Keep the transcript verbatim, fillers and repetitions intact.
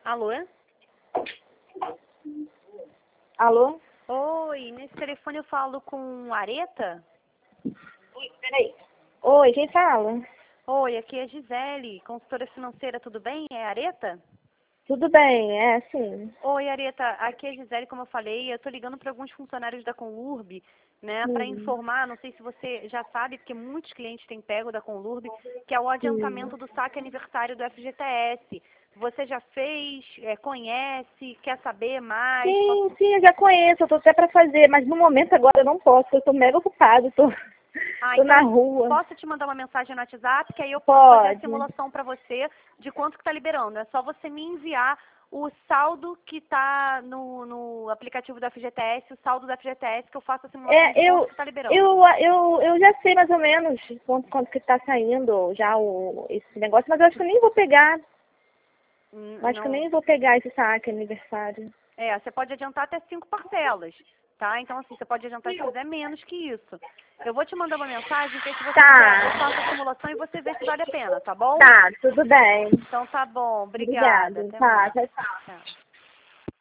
Alô? Alô? Oi, nesse telefone eu falo com Areta? Oi, peraí. Oi, quem fala? Oi, aqui é a Gisele, consultora financeira, tudo bem? É Areta? Tudo bem, é sim. Oi, Areta, aqui é a Gisele, como eu falei, eu estou ligando para alguns funcionários da Conlurb, né, para Hum, informar, não sei se você já sabe, porque muitos clientes têm pego da Conlurb, que é o adiantamento hum. do saque aniversário do F G T S. Você já fez, é, conhece, quer saber mais? Posso... Sim, sim, eu já conheço, eu tô até pra fazer, mas no momento agora eu não posso, eu tô mega ocupado, tô, Ah, tô na então rua. posso te mandar uma mensagem no WhatsApp, que aí eu posso fazer a Pode. simulação para você de quanto que está liberando. É só você me enviar o saldo que está no, no aplicativo do F G T S, o saldo do F G T S, que eu faço a simulação de É, quanto eu, que está liberando. eu, eu, eu já sei mais ou menos quanto, quanto que tá saindo já o, esse negócio, mas eu acho que eu nem vou pegar, Hum, eu acho que eu Não, nem vou pegar esse saque aniversário. é, você pode adiantar até cinco parcelas, tá? Então, assim, você pode adiantar se fizer menos que isso. Eu vou te mandar uma mensagem, que aí se você quiser, eu Tá, faço a simulação e você vê se vale a pena, tá bom? tá, tudo bem. Então tá bom, obrigada, Obrigada. até Tá, mais. tchau, tchau. Tchau.